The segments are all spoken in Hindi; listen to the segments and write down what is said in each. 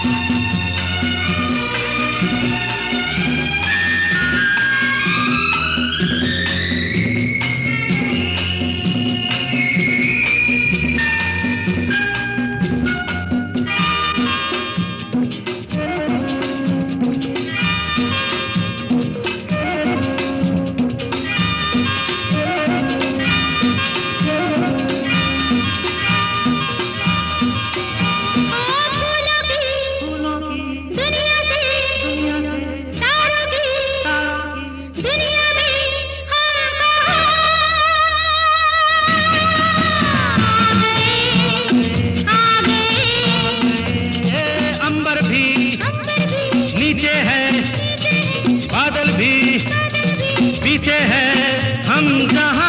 पीछे है हम जहां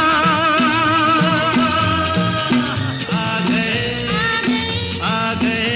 आ गए आ गए।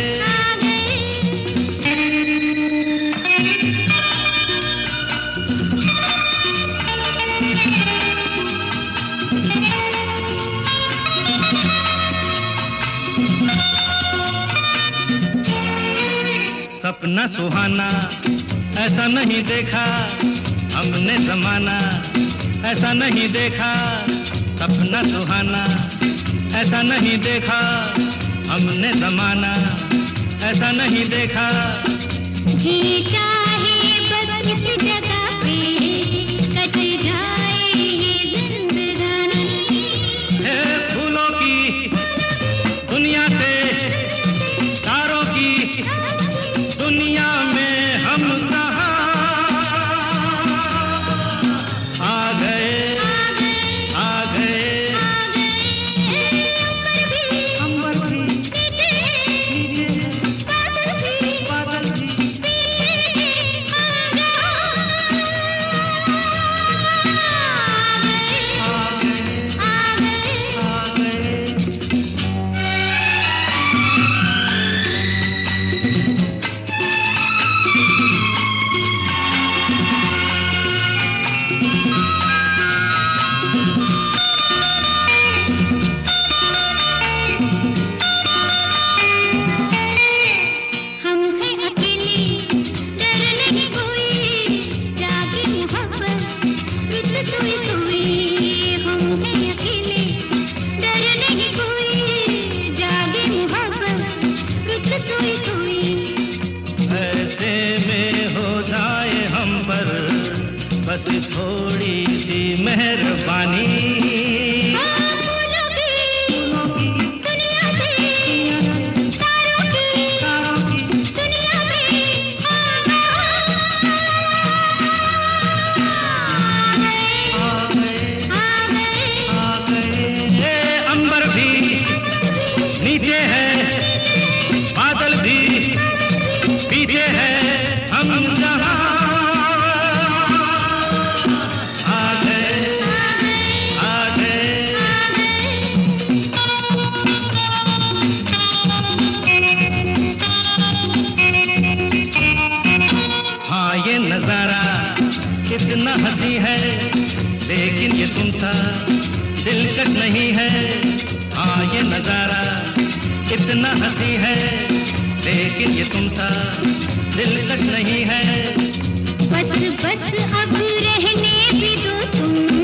सपना सुहाना ऐसा नहीं देखा हमने ज़माना, ऐसा नहीं देखा। सपना सुहाना ऐसा नहीं देखा हमने ज़माना, ऐसा नहीं देखा। जी चाहे बस इस जगह पे कट जाए ये जिंदगानी। है फूलों की दुनिया से तारों की दुनिया में हम कहाँ आ गए आ गए। अंबर भी बादल भी आ गए। हम हैं अकेले डर नहीं कोई, जागे मोहब्बत रुत सोई सोई। हम हैं अकेले डर नहीं कोई, जागे मोहब्बत रुत सोई सोई। ऐसे में हो जाए हम पर बस थोड़ी सी मेहरबानी। फूलों की दुनिया से तारों की दुनिया में आ गए। ये अंबर भी नीचे है बादल भी पीछे है हम जहां आ गए आ गए। हाँ ये नजारा कितना हंसी है, लेकिन ये तुमसा दिलकश नहीं है। हाँ ये नजारा कितना हंसी है, लेकिन ये तुमसा दिलकश नहीं है। बस बस अब रहने भी दो तुम।